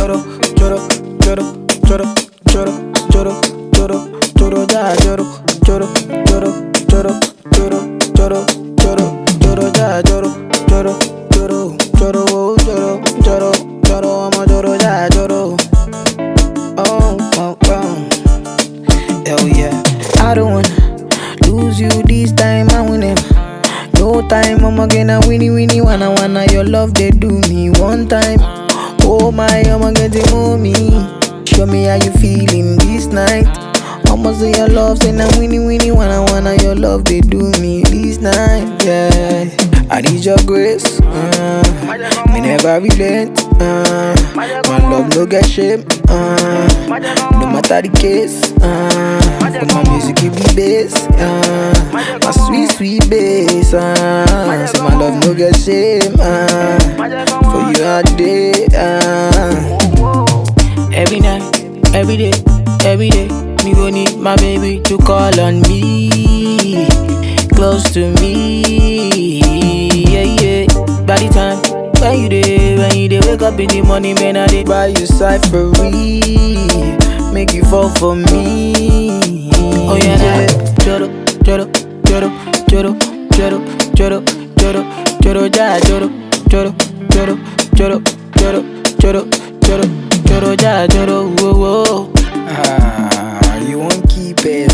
Choro, choro, choro, choro, choro, choro, choro, choro, ja, choro, choro, choro, choro, choro, choro, choro, choro, ja, choro, choro, choro, choro, choro, choro, choro, I'm a choro, ja, choro. Oh, oh, oh. Hell yeah. I don't wanna lose you this time, I win him. No time, I'ma get a winnie winnie wanna your love they do me one time. Oh my, I'ma get it mommy. Show me how you feeling this night. I'ma say your love, say na winnie winnie wanna your love they do me this night. Yeah, I need your grace. Me never relent. My love no get shame. No matter the case. But my music give me bass. My sweet sweet bass. Say my love no get shame. For you all day. Every night, every day, every day, me gon' need my baby to call on me, close to me, yeah, yeah. By the time when you dey wake up in the morning, man, I dey buy you cyphery, make you fall for me. Oh yeah, yeah. Choro, choro, choro, choro, choro, choro, choro, choro, ja, choro, choro, choro, choro, choro, choro, choro, choro, ja, choro, whoa, whoa. You won't keep it.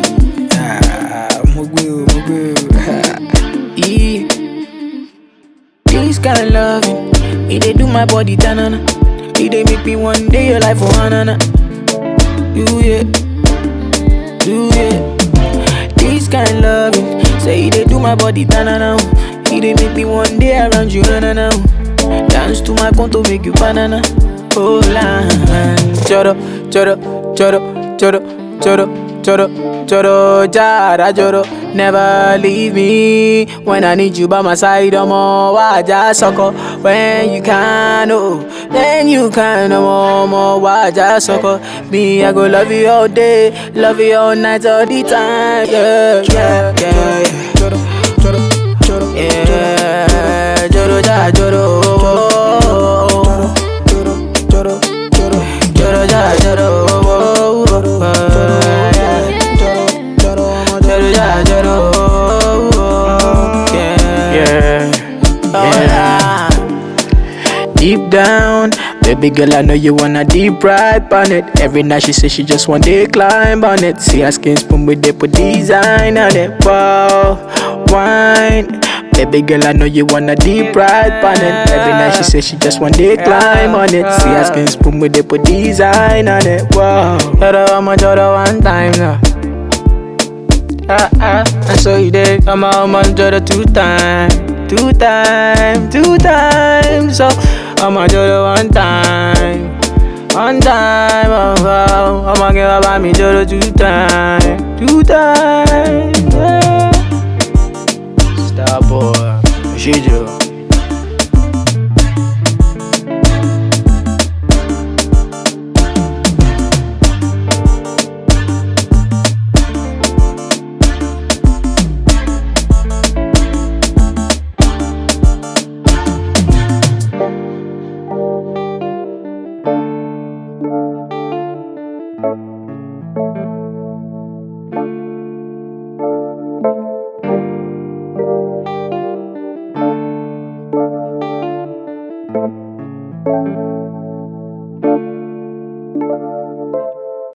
Mugu, mugu. Yeah. This kind of loving, it dey do my body tanana. It dey make me one day your life for hanana. Do yeah, do yeah. This kind of loving, say it dey do my body tanana. It dey make me one day around you hanana. Dance to my conto make you banana. Oh la, choro, choro, choro, choro, choro, choro, choro, jara, choro. Never leave me when I need you by my side. I'm all waja soko when you can, oh, then you can. I'm all waja soko. Me, I go love you all day, love you all night, all the time. Yeah, yeah, yeah. Choro, choro, choro, yeah, choro, ja, choro. Deep down, baby girl, I know you wanna deep ride on it. Every night she says she just want to climb on it. See her skin spoon with they put design on it. Wow, wine. Baby girl, I know you wanna deep ride on it. Every night she says she just want to climb on it. See her skin spoon with they put design on it. Wow, I'ma one time now. And so you did, I'ma two times. Two times, so I'ma do it one time, oh, I'ma give up me do it two times, yeah. Star boy, Shijo.